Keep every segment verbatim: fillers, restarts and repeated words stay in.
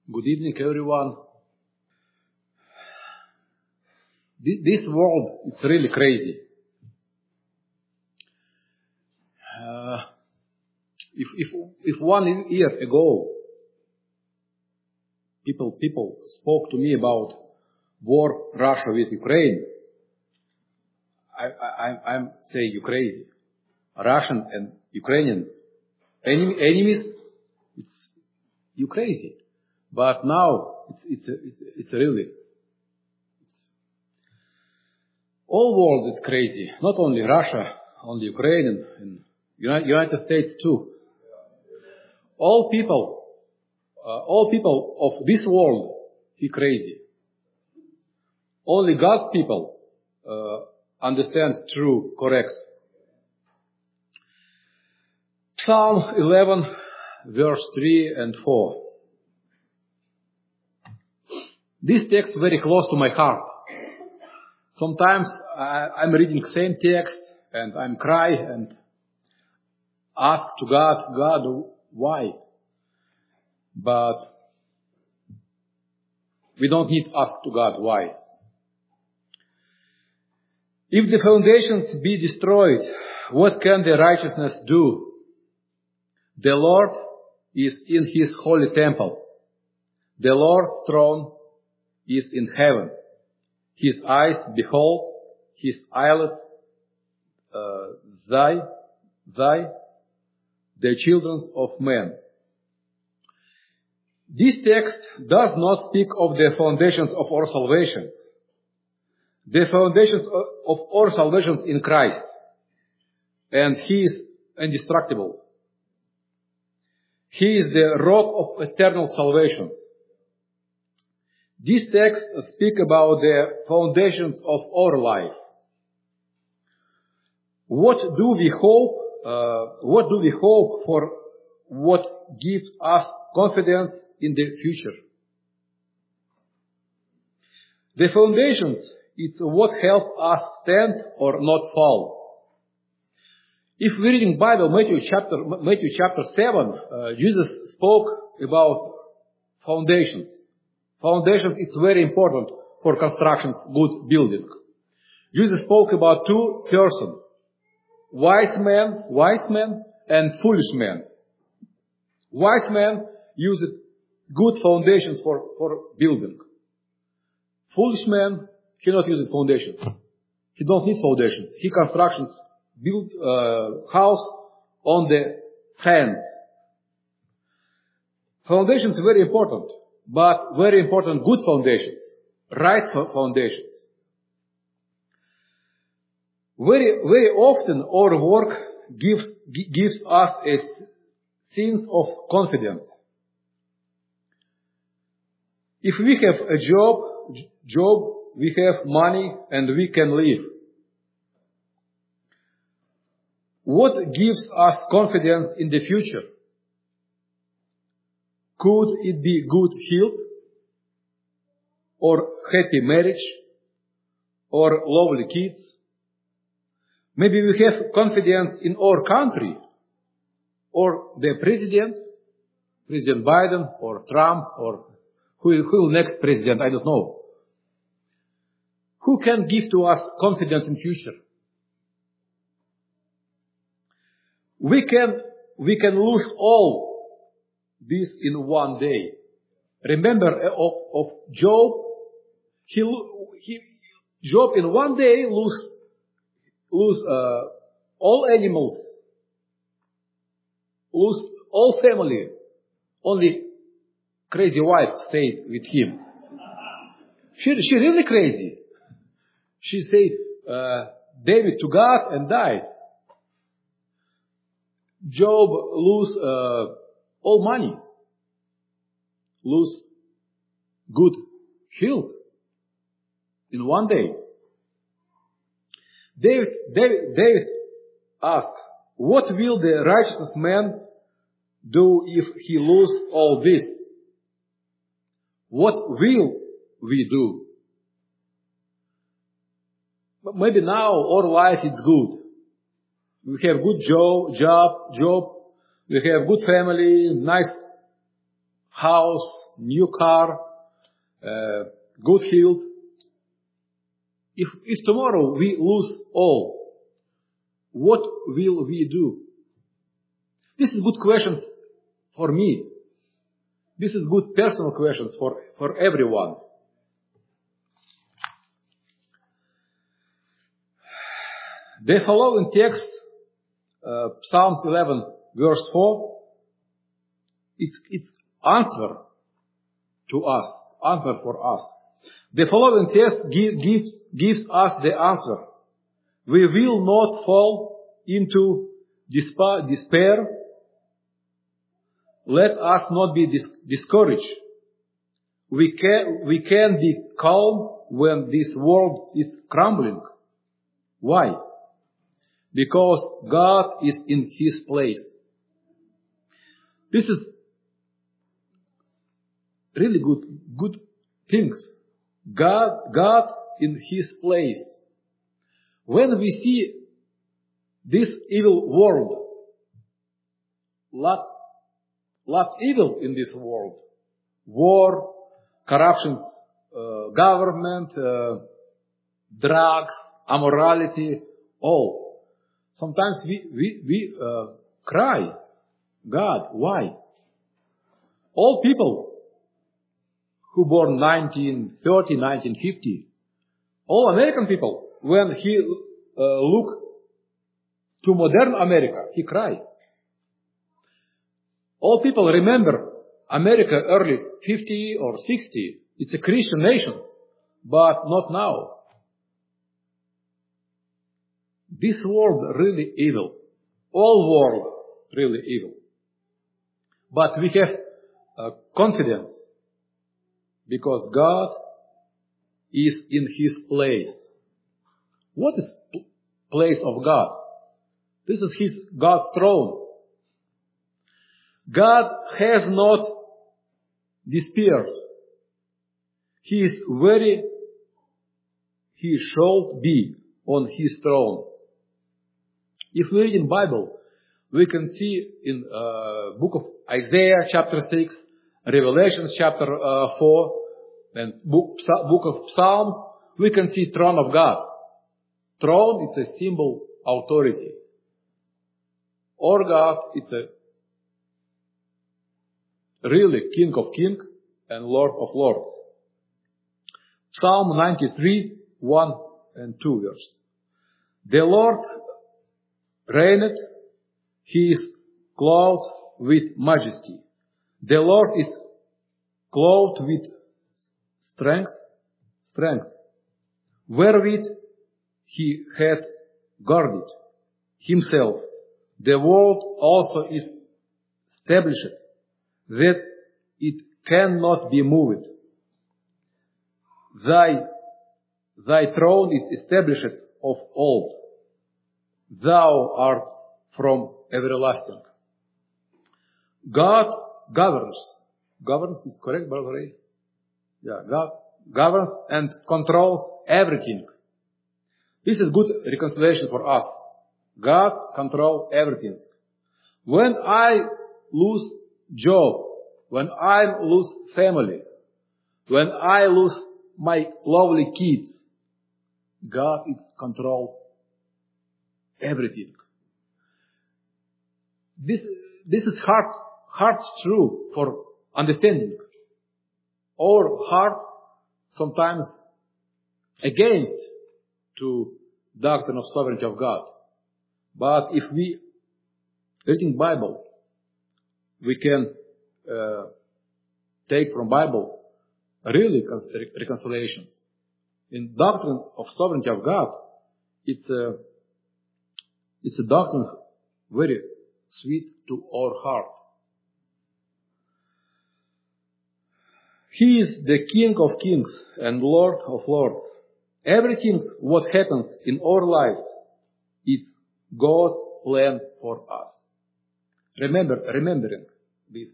Good evening, everyone. This world is really crazy. Uh, if, if, if one year ago, people, people spoke to me about war, Russia with Ukraine, I, I, I'm saying you crazy. Russian and Ukrainian enemy, enemies, it's, you crazy. But now, it's, it's, it's, it's really, it's, all world is crazy. Not only Russia, only Ukraine and, and United, United States too. All people, uh, all people of this world, he crazy. Only God's people uh, understand true, correct. Psalm eleven, verse three and four. This text is very close to my heart. Sometimes I, I'm reading the same text and I'm cry and ask to God, God, why? But we don't need to ask to God why. If the foundations be destroyed, what can the righteousness do? The Lord is in his holy temple. The Lord's throne is in heaven. His eyes behold, his eyelids uh, thy, thy, the children of men. This text does not speak of the foundations of our salvation. The foundations of our salvation in Christ. And he is indestructible. He is the rock of eternal salvation. This text speaks about the foundations of our life. What do we hope? Uh, what do we hope for? What gives us confidence in the future? The foundations, it's what helps us stand or not fall. If we read in Bible, Matthew chapter, Matthew chapter seven, uh, Jesus spoke about foundations. Foundations is very important for construction, good building. Jesus spoke about two persons, wise man, wise man and foolish man. Wise man used good foundations for, for building. Foolish man, he not uses foundations. He don't need foundations. He constructions, build uh, house on the sand. Foundations are very important. But very important, good foundations, right foundations. Very, very often our work gives, gives us a sense of confidence. If we have a job, job, we have money and we can live. What gives us confidence in the future? Could it be good health, or happy marriage, or lovely kids? Maybe we have confidence in our country, or the president, President Biden, or Trump, or who, who next president, I don't know. Who can give to us confidence in future? We can, we can lose all this in one day. Remember of, of Job, he, he, Job in one day lose, lose uh, all animals, lose all family. Only crazy wife stayed with him. She, she really crazy. She said, uh, David to God and died. Job lose uh, all money, lose good health in one day. David, David, David asked, what will the righteous man do if he lose all this? What will we do? But maybe now our life is good. We have good job, job, job. We have good family, nice house, new car, uh, good health. If, if tomorrow we lose all, what will we do? This is good question for me. This is good personal questions for, for everyone. The following text, uh, Psalms eleven, verse four, it's, it's answer to us, answer for us. The following text give, gives, gives us the answer. We will not fall into despair. despair. Let us not be dis- discouraged. We can, we can be calm when this world is crumbling. Why? Because God is in His place. This is really good, good things. God, God in His place. When we see this evil world, lot, lot evil in this world, war, corruption, uh, government, uh, drugs, immorality, all. Sometimes we, we, we uh, cry, God, why? All people who born nineteen thirty, nineteen fifty, all American people, when he uh, look to modern America, he cry. All people remember America early fifty or sixty. It's a Christian nation, but not now. This world really evil. All world really evil. But we have uh, confidence because God is in His place. What is p- place of God? This is His God's throne. God has not disappeared. He is very, He should be on His throne. If we read in Bible, we can see in uh, book of Isaiah chapter six, Revelation chapter uh, four, and book, book of Psalms, we can see throne of God. Throne is a symbol authority. Or God, it's a really King of Kings and Lord of Lords. Psalm ninety-three, one and two verse. The Lord reigneth, He is clothed with majesty. The Lord is clothed with strength, strength, wherewith He hath guarded Himself. The world also is established, that it cannot be moved. Thy, thy throne is established of old. Thou art from everlasting. God governs. Governs is correct, Barbara? Yeah, God governs and controls everything. This is good reconciliation for us. God controls everything. When I lose job, when I lose family, when I lose my lovely kids, God is control everything. This, this is hard, hard true for understanding. Or hard sometimes against to doctrine of sovereignty of God. But if we reading Bible, we can uh, take from Bible really reconciliations. In doctrine of sovereignty of God, it's a, it's a doctrine very sweet to our heart. He is the King of Kings and Lord of Lords. Everything what happens in our lives is God's plan for us. Remember, remembering this.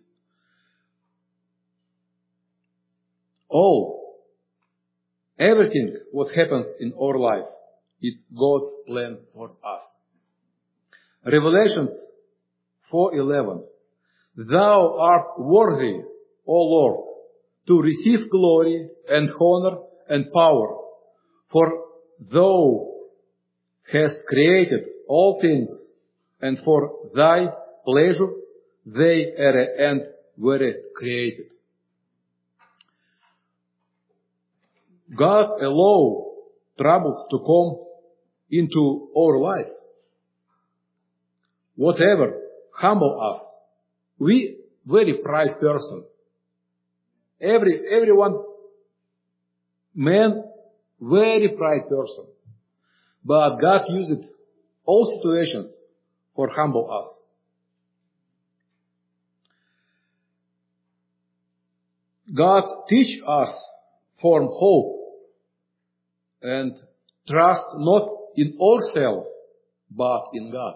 All, everything what happens in our life is God's plan for us. Revelation four eleven. Thou art worthy, O Lord, to receive glory and honor and power, for thou hast created all things, and for thy pleasure they are and were created. God allows troubles to come into our life. Whatever humble us. We very pride person. Every everyone man very pride person. But God used all situations for humble us. God teach us form hope and trust not in ourselves, but in God.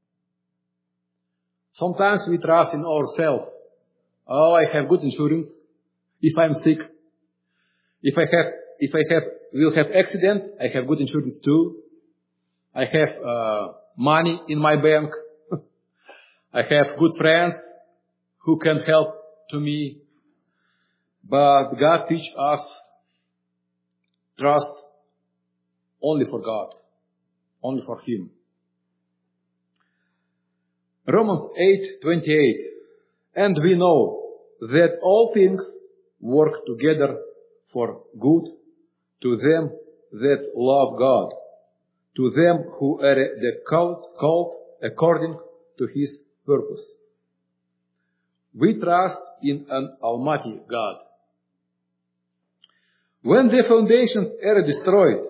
Sometimes we trust in ourselves. Oh, I have good insurance. If I'm sick, if I have, if I have, will have accident, I have good insurance too. I have uh, money in my bank. I have good friends who can help to me. But God teach us trust only for God, only for Him. Romans eight twenty-eight. And we know that all things work together for good to them that love God, to them who are the called, called according to His purpose. We trust in an Almighty God. When the foundations are destroyed,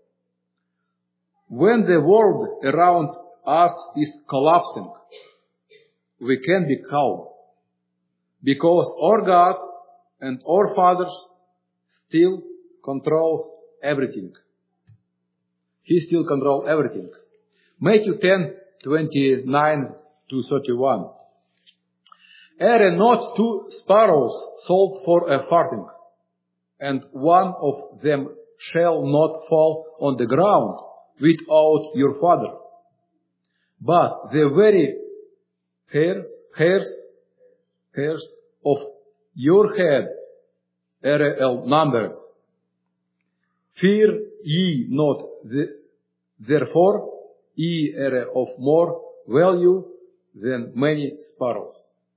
when the world around us is collapsing, we can be calm, because our God and our Father still controls everything. He still controls everything. Matthew ten twenty-nine to thirty-one. Are not two sparrows sold for a farthing, and one of them shall not fall on the ground without your Father? But the very hairs, hairs, hairs of your head are numbered. Fear ye not, therefore ye are of more value than many sparrows.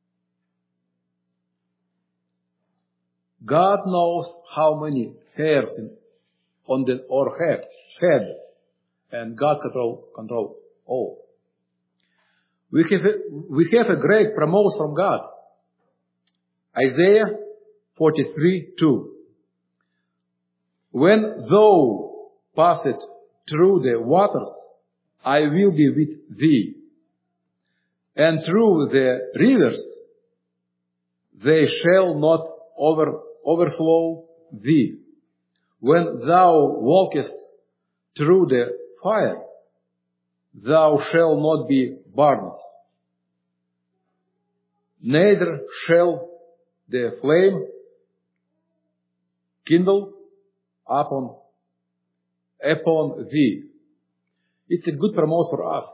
God knows how many hairs in, on the, our head, head, and God control, control all. We have, a, we have a great promise from God. Isaiah forty-three two. When thou passest through the waters, I will be with thee, and through the rivers, they shall not over, overflow thee. When thou walkest through the fire, thou shalt not be burned, neither shall the flame kindle upon upon thee. It's a good promise for us.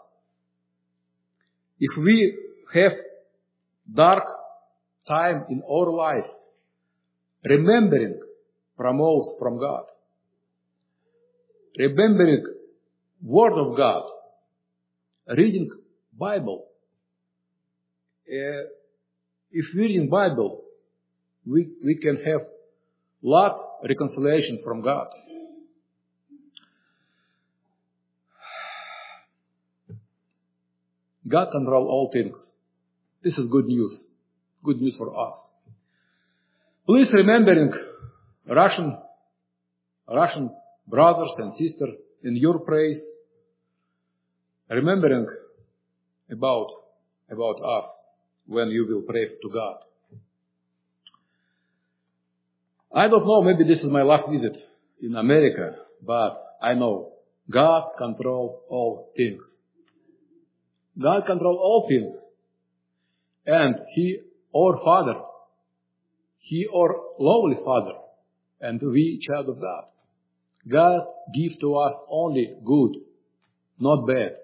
If we have dark time in our life, remembering promise from God, remembering Word of God, reading Bible. Uh, if we read Bible, we we can have lot reconciliations from God. God controls all things. This is good news. Good news for us. Please remembering Russian Russian brothers and sisters in your praise, remembering about about us when you will pray to God. I don't know, maybe this is my last visit in America, but I know God controls all things. God controls all things. And He, our Father, He, our lovely Father, and we, child of God. God gives to us only good, not bad.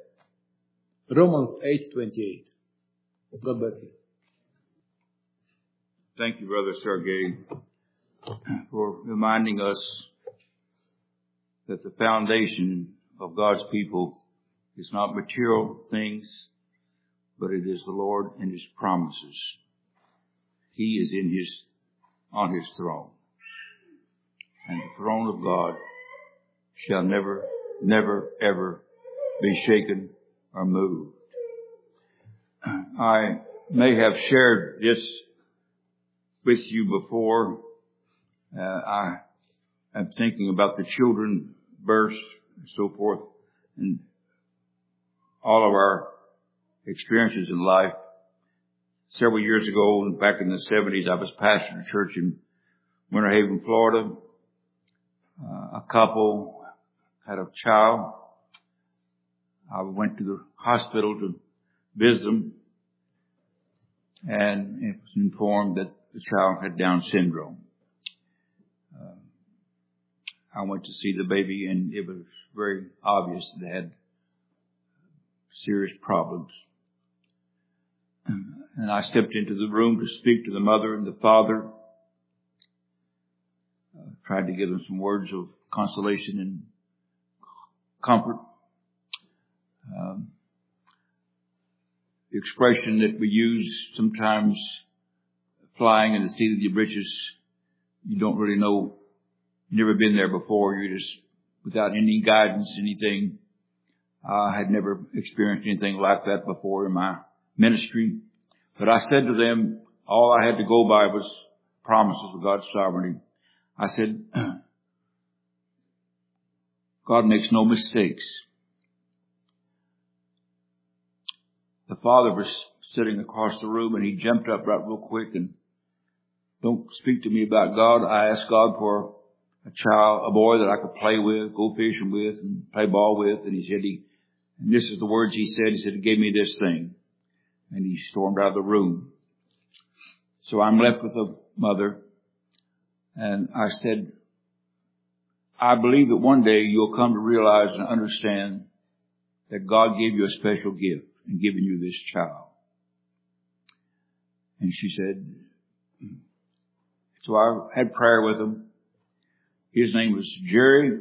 Romans eight twenty-eight. God bless you. Thank you, Brother Sergei, for reminding us that the foundation of God's people is not material things, but it is the Lord and His promises. He is in His, on His throne. And the throne of God shall never, never, ever be shaken or moved. I may have shared this with you before. Uh, I am thinking about the children births and so forth, and all of our experiences in life. Several years ago, back in the seventies, I was pastoring a church in Winter Haven, Florida. Uh, a couple had a child. I went to the hospital to visit them, and it was informed that the child had Down syndrome. Uh, I went to see the baby, and it was very obvious that they had serious problems. And I stepped into the room to speak to the mother and the father. Uh, tried to give them some words of consolation and comfort. Um, the expression that we use sometimes, flying in the seat of your britches, you don't really know, never been there before, you're just without any guidance, anything. I had never experienced anything like that before in my ministry. But I said to them, all I had to go by was promises of God's sovereignty. I said, God makes no mistakes. The father was sitting across the room, and he jumped up right real quick and, don't speak to me about God. I asked God for a child, a boy that I could play with, go fishing with, and play ball with. And he said, he, and this is the words he said. He said, he gave me this thing. And he stormed out of the room. So I'm left with a mother. And I said, I believe that one day you'll come to realize and understand that God gave you a special gift in giving you this child. And she said, so I had prayer with him. His name was Jerry.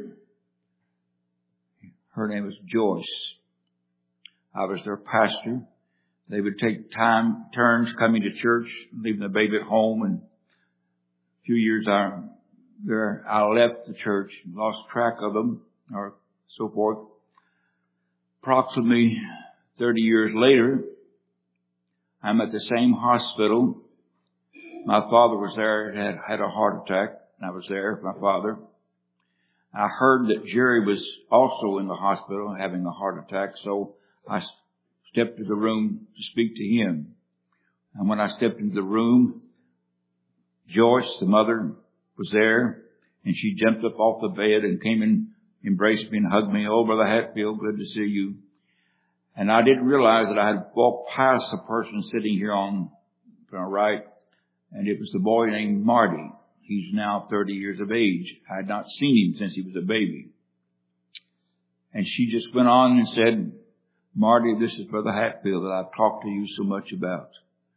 Her name was Joyce. I was their pastor. They would take time, turns coming to church, leaving the baby at home. And a few years I, there, I left the church, lost track of them, or so forth. Approximately thirty years later, I'm at the same hospital. My father was there, had had a heart attack, and I was there with my father. I heard that Jerry was also in the hospital having a heart attack, so I stepped to the room to speak to him. And when I stepped into the room, Joyce, the mother, was there, and she jumped up off the bed and came and embraced me and hugged me. Oh, Brother Hatfield, good to see you. And I didn't realize that I had walked past a person sitting here on the right, and it was the boy named Marty. He's now thirty years of age. I had not seen him since he was a baby. And she just went on and said, Marty, this is Brother Hatfield that I've talked to you so much about.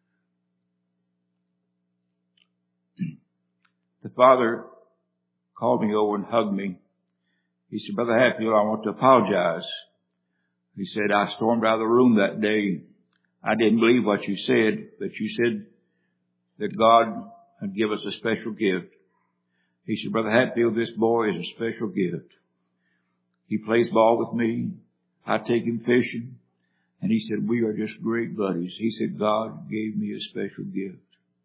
The father called me over and hugged me. He said, Brother Hatfield, I want to apologize. He said, I stormed out of the room that day. I didn't believe what you said, but you said that God would give us a special gift. He said, Brother Hatfield, this boy is a special gift. He plays ball with me. I take him fishing. And he said, we are just great buddies. He said, God gave me a special gift.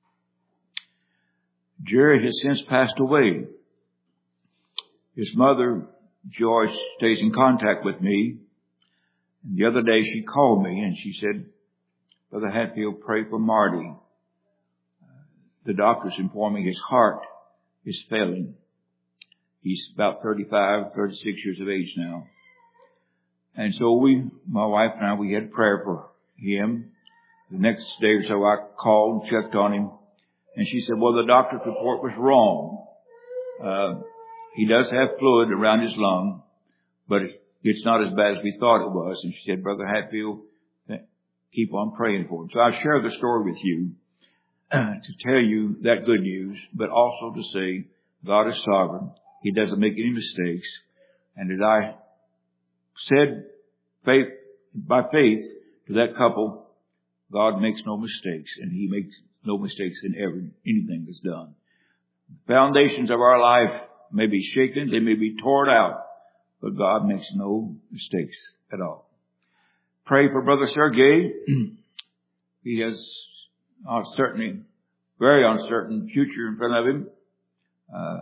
Jerry has since passed away. His mother, Joyce, stays in contact with me. And the other day she called me and she said, Brother Hatfield, pray for Marty. The doctors informed me his heart is failing. He's about thirty-five, thirty-six years of age now. And so we, my wife and I, we had prayer for him. The next day or so I called and checked on him. And she said, well, the doctor's report was wrong. Uh, he does have fluid around his lung, but it's not as bad as we thought it was. And she said, Brother Hatfield, keep on praying for him. So I'll share the story with you. to tell you that good news, but also to say God is sovereign. He doesn't make any mistakes. And as I said, faith, by faith to that couple, God makes no mistakes, and He makes no mistakes in every, anything that's done. The foundations of our life may be shaken, they may be torn out, but God makes no mistakes at all. Pray for Brother Sergei. He has uh, certainly very uncertain future in front of him. Uh,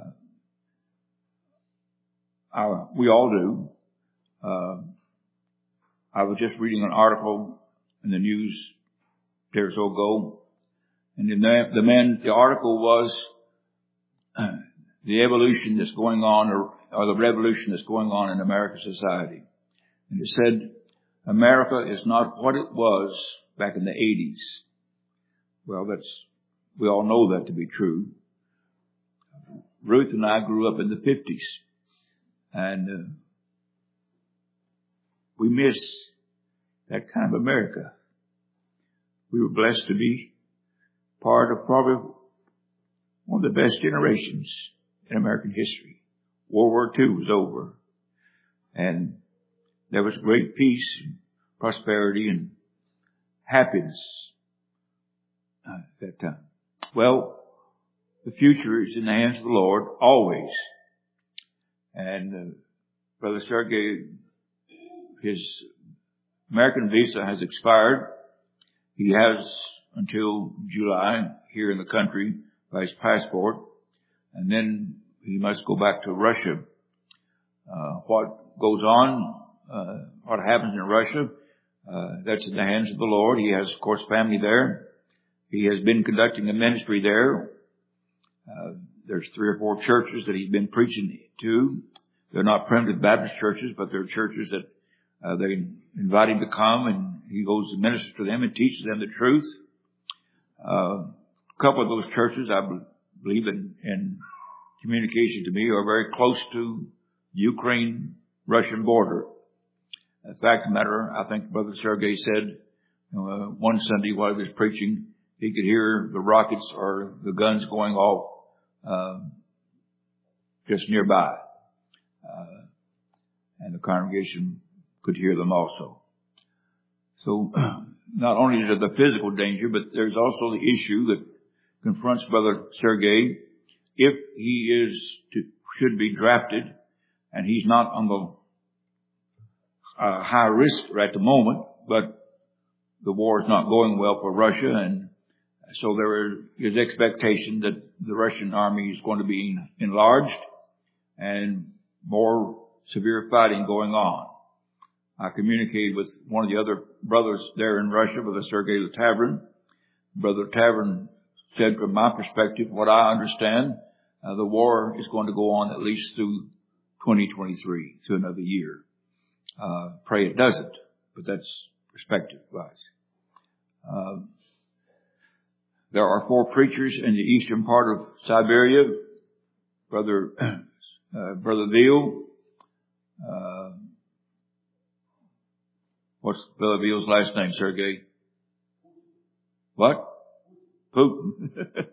I, we all do. Uh, I was just reading an article in the news a day or so ago, and the man, the, man, the article was uh, the evolution that's going on, or, or the revolution that's going on in American society. And it said, America is not what it was back in the eighties. Well, that's, we all know that to be true. Ruth and I grew up in the fifties, and uh, we miss that kind of America. We were blessed to be part of probably one of the best generations in American history. World War Two was over, and there was great peace and prosperity and happiness uh, at that time. Well, the future is in the hands of the Lord, always. And uh, Brother Sergei, his American visa has expired. He has until July here in the country by his passport. And then he must go back to Russia. Uh, what goes on, uh, what happens in Russia, uh, that's in the hands of the Lord. He has, of course, family there. He has been conducting a ministry there. Uh, there's three or four churches that he's been preaching to. They're not primitive Baptist churches, but they're churches that uh, they invite him to come, and he goes to minister to them and teaches them the truth. Uh, a couple of those churches, I believe, in, in communication to me, are very close to the Ukraine-Russian border. In fact, the matter, I think Brother Sergei said uh, one Sunday while he was preaching, he could hear the rockets or the guns going off uh, just nearby. Uh, and the congregation could hear them also. So not only is there the physical danger, but there's also the issue that confronts Brother Sergei if he is to, should be drafted, and he's not on the uh, high risk at the moment, but the war is not going well for Russia, and so there is expectation that the Russian army is going to be enlarged and more severe fighting going on. I communicated with one of the other brothers there in Russia, Brother Sergei Tavern. Brother Tavern said, from my perspective, what I understand, uh, the war is going to go on at least through twenty twenty-three, through another year. Uh, pray it doesn't, but that's perspective-wise. Uh, there are four preachers in the eastern part of Siberia. Brother, uh, Brother Veal, uh, what's Brother Veal's last name, Sergei? What? Putin.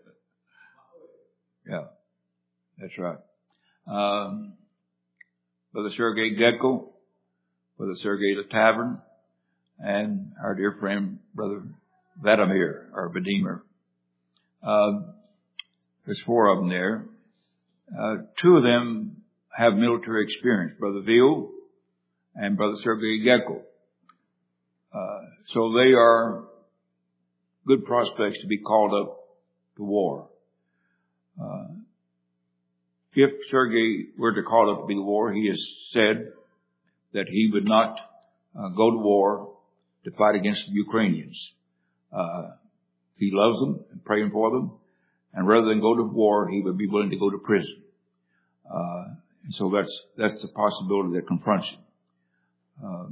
Yeah, that's right. Um, Brother Sergei Gedko, Brother Sergei the Tavern, and our dear friend, Brother Vladimir, or Vladimir. Uh, there's four of them there. Uh, two of them have military experience, Brother Veal and Brother Sergei Gedko. Uh, so they are good prospects to be called up to war. Uh, if Sergei were to call up to be the war, he has said that he would not uh, go to war to fight against the Ukrainians. Uh, he loves them and praying for them, and rather than go to war, he would be willing to go to prison. Uh, and so that's that's the possibility that confronts him. Uh,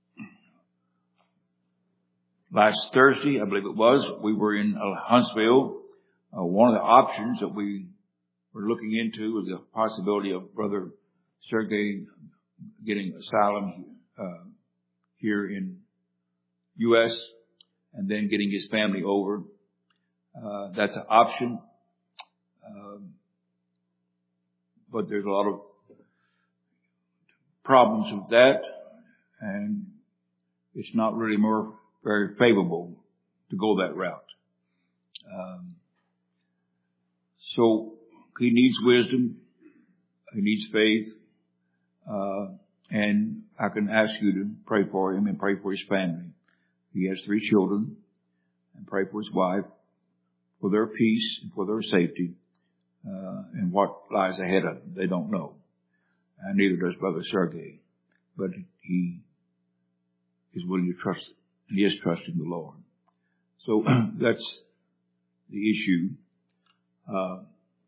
last Thursday, I believe it was, we were in Huntsville. Uh, one of the options that we were looking into was the possibility of Brother Sergei getting asylum uh, here in U S and then getting his family over. Uh, that's an option. Um, but there's a lot of problems with that, and it's not really more very favorable to go that route. Um, so he needs wisdom. He needs faith. Uh, and I can ask you to pray for him and pray for his family. He has three children, and pray for his wife, for their peace and for their safety, uh, and what lies ahead of them. They don't know. And neither does Brother Sergei. But he is willing to trust, and he is trusting the Lord. So that's the issue. Uh,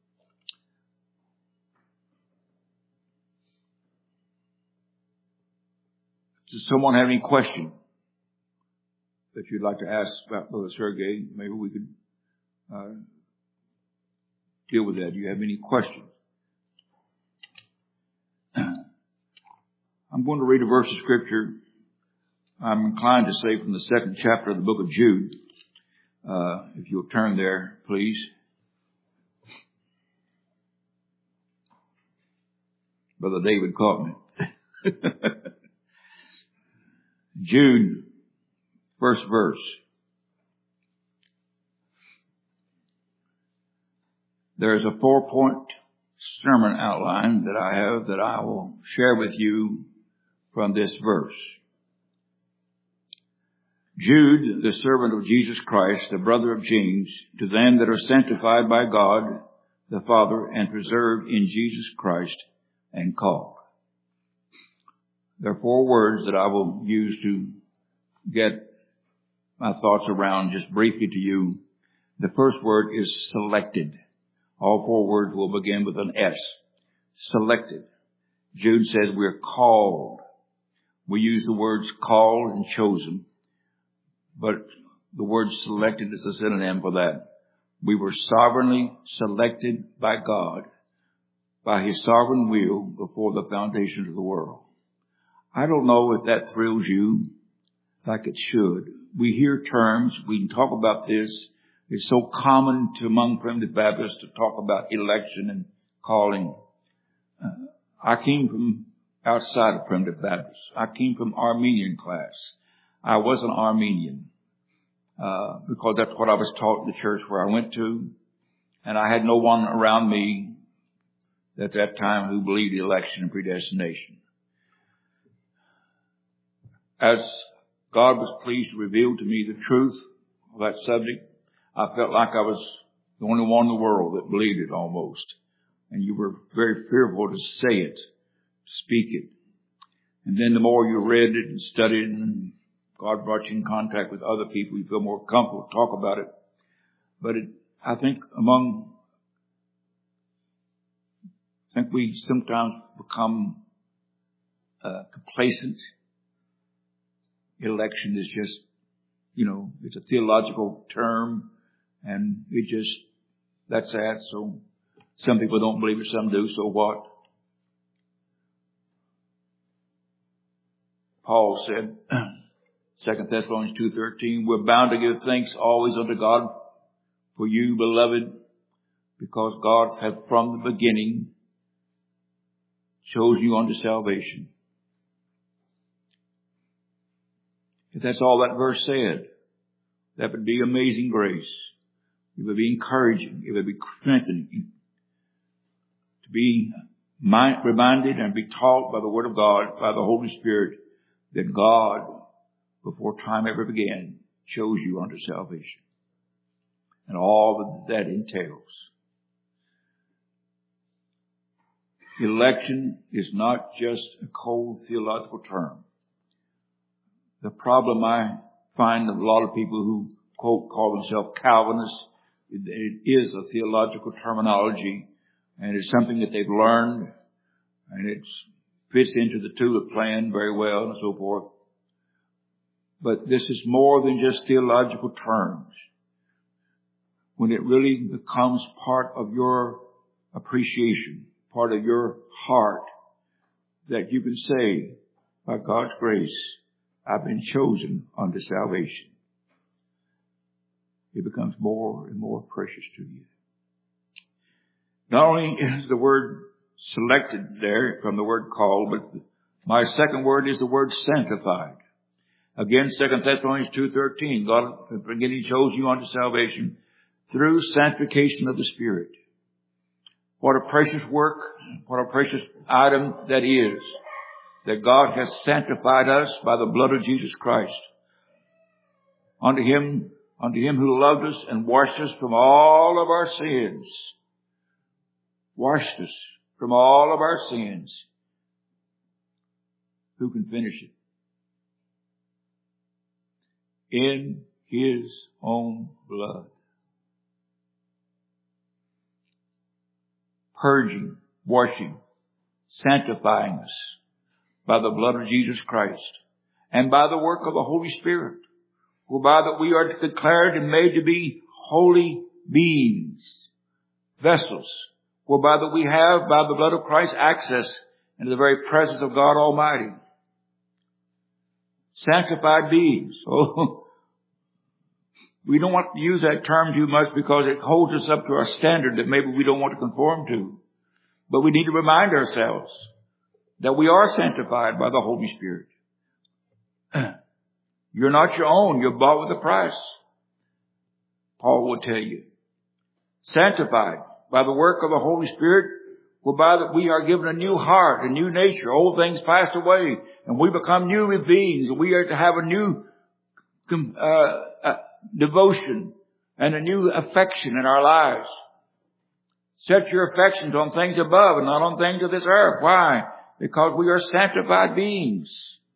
does someone have any question that you'd like to ask about Brother Sergei? Maybe we could uh, deal with that. Do you have any questions? I'm going to read a verse of Scripture. I'm inclined to say from the second chapter of the book of Jude. Uh, if you'll turn there, please. Brother David caught me. Jude, first verse. There's a four-point sermon outline that I have that I will share with you from this verse. Jude, the servant of Jesus Christ, the brother of James, to them that are sanctified by God the Father and preserved in Jesus Christ and called. There are four words that I will use to get my thoughts around just briefly to you. The first word is selected. All four words will begin with an S. Selected. Jude says we're called. We use the words called and chosen, but the word selected is a synonym for that. We were sovereignly selected by God, by His sovereign will before the foundation of the world. I don't know if that thrills you like it should. We hear terms, we can talk about this. It's so common to among Primitive Baptists to talk about election and calling. Uh, I came from outside of Primitive Baptists. I came from Armenian class. I was an Armenian uh, because that's what I was taught in the church where I went to. And I had no one around me at that time who believed election and predestination. As God was pleased to reveal to me the truth of that subject, I felt like I was the only one in the world that believed it almost. And you were very fearful to say it, to speak it. And then the more you read it and studied it, and God brought you in contact with other people, you feel more comfortable to talk about it. But it, I think among, I think we sometimes become uh, complacent. Election is just, you know, it's a theological term, and it just, that's that. So some people don't believe it, some do, so what? Paul said, Second Thessalonians two thirteen, we're bound to give thanks always unto God for you, beloved, because God hath from the beginning chosen you unto salvation. If that's all that verse said, that would be amazing grace. It would be encouraging. It would be strengthening. To be reminded and be taught by the Word of God, by the Holy Spirit, that God, before time ever began, chose you unto salvation. And all that that entails. Election is not just a cold theological term. The problem I find of a lot of people who, quote, call themselves Calvinists, it is a theological terminology, and it's something that they've learned, and it fits into the tulip plan very well and so forth. But this is more than just theological terms. When it really becomes part of your appreciation, part of your heart, that you can say, by God's grace, I've been chosen unto salvation. it becomes more and more precious to you. Not only is the word selected there from the word called, but my second word is the word sanctified. Again, Second Thessalonians two thirteen, God from the beginning chose you unto salvation through sanctification of the Spirit. What a precious work, what a precious item that is, that God has sanctified us by the blood of Jesus Christ. Unto Him, unto Him who loved us and washed us from all of our sins. Washed us from all of our sins. Who can finish it? In His own blood. Purging, washing, sanctifying us by the blood of Jesus Christ and by the work of the Holy Spirit, whereby that we are declared and made to be holy beings, vessels, whereby that we have by the blood of Christ access into the very presence of God Almighty. Sanctified beings. Oh, we don't want to use that term too much because it holds us up to our standard that maybe we don't want to conform to. But we need to remind ourselves that we are sanctified by the Holy Spirit. You're not your own. You're bought with a price. Paul will tell you. Sanctified by the work of the Holy Spirit, whereby that we are given a new heart, a new nature. Old things passed away, and we become new beings. We are to have a new uh, uh, devotion and a new affection in our lives. Set your affections on things above and not on things of this earth. Why? Because we are sanctified beings.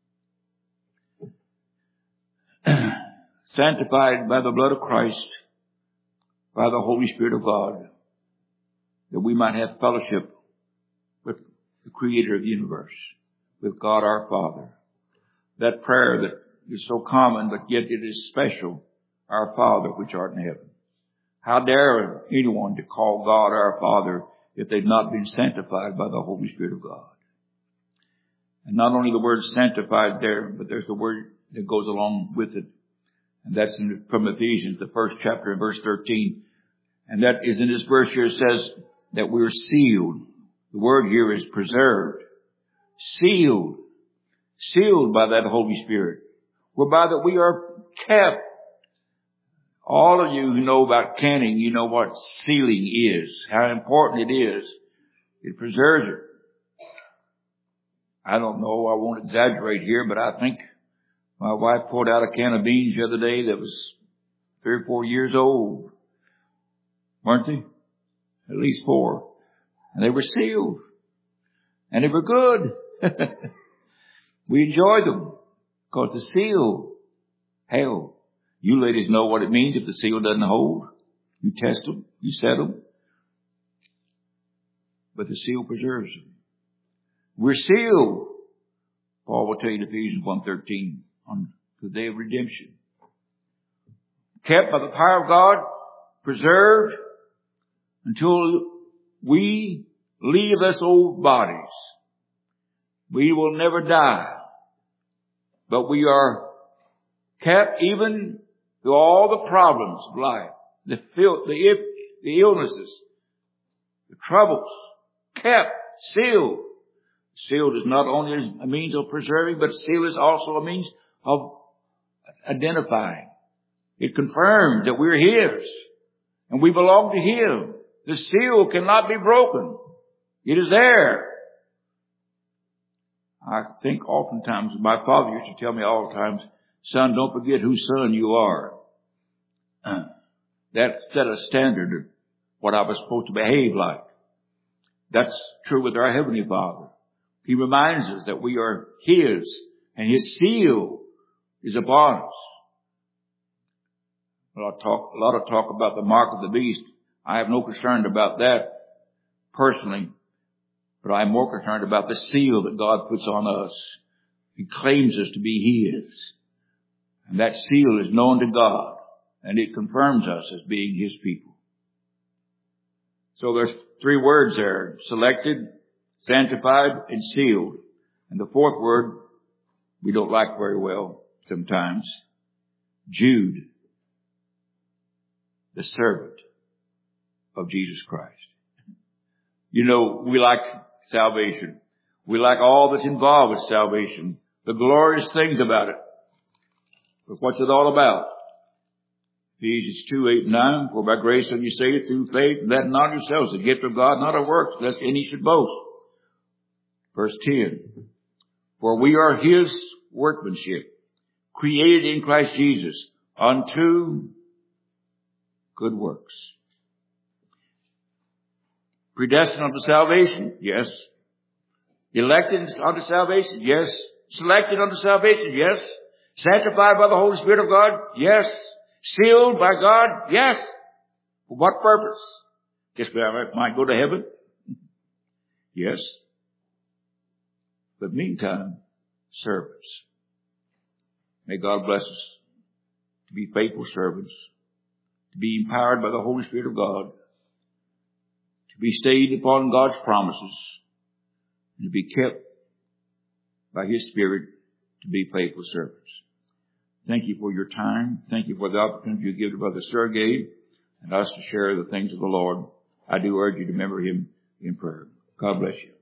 Sanctified by the blood of Christ, by the Holy Spirit of God, that we might have fellowship with the Creator of the universe, with God our Father. That prayer that is so common, but yet it is special, our Father which art in heaven. How dare anyone to call God our Father if they've not been sanctified by the Holy Spirit of God? And not only the word sanctified there, but there's the word that goes along with it. And that's in, from Ephesians, the first chapter and verse thirteen. And that is in this verse here, it says that we're sealed. The word here is preserved. Sealed. Sealed by that Holy Spirit. Whereby that we are kept. All of you who know about canning, you know what sealing is. How important it is. It preserves it. I don't know, I won't exaggerate here, but I think my wife pulled out a can of beans the other day that was three or four years old. Weren't they? At least four. And they were sealed. And they were good. We enjoyed them. Because the seal held. You ladies know what it means if the seal doesn't hold. You test them. You set them. But the seal preserves them. We're sealed. Paul will tell you in Ephesians one thirteen on the day of redemption. Kept by the power of God. Preserved until we leave us old bodies. We will never die. But we are kept even through all the problems of life. The, fil- the, the illnesses. The troubles. Kept. Sealed. Sealed is not only a means of preserving, but seal is also a means of identifying. It confirms that we're His. And we belong to Him. The seal cannot be broken. It is there. I think oftentimes, my father used to tell me all the time, son, don't forget whose son you are. Uh, that set a standard of what I was supposed to behave like. That's true with our Heavenly Father. He reminds us that we are His, and His seal is upon us. A lot of talk, a lot of talk about the mark of the beast. I have no concern about that personally, but I'm more concerned about the seal that God puts on us. He claims us to be His. And that seal is known to God, and it confirms us as being His people. So there's three words there: selected, sanctified, and sealed. And the fourth word we don't like very well sometimes. Jude. the servant of Jesus Christ. You know, we like salvation. We like all that's involved with salvation. The glorious things about it. But what's it all about? Ephesians two, eight, and nine, for by grace are you saved through faith, and that not yourselves, the gift of God, not of works, lest any should boast. Verse ten, for we are His workmanship, created in Christ Jesus, unto good works. Predestined unto salvation? Yes. Elected unto salvation? Yes. Selected unto salvation? Yes. Sanctified by the Holy Spirit of God? Yes. Sealed by God? Yes. For what purpose? Guess we might go to heaven? Yes. But meantime, servants. May God bless us to be faithful servants, to be empowered by the Holy Spirit of God, to be stayed upon God's promises, and to be kept by His Spirit to be faithful servants. Thank you for your time. Thank you for the opportunity you give to Brother Sergei and us to share the things of the Lord. I do urge you to remember him in prayer. God bless you.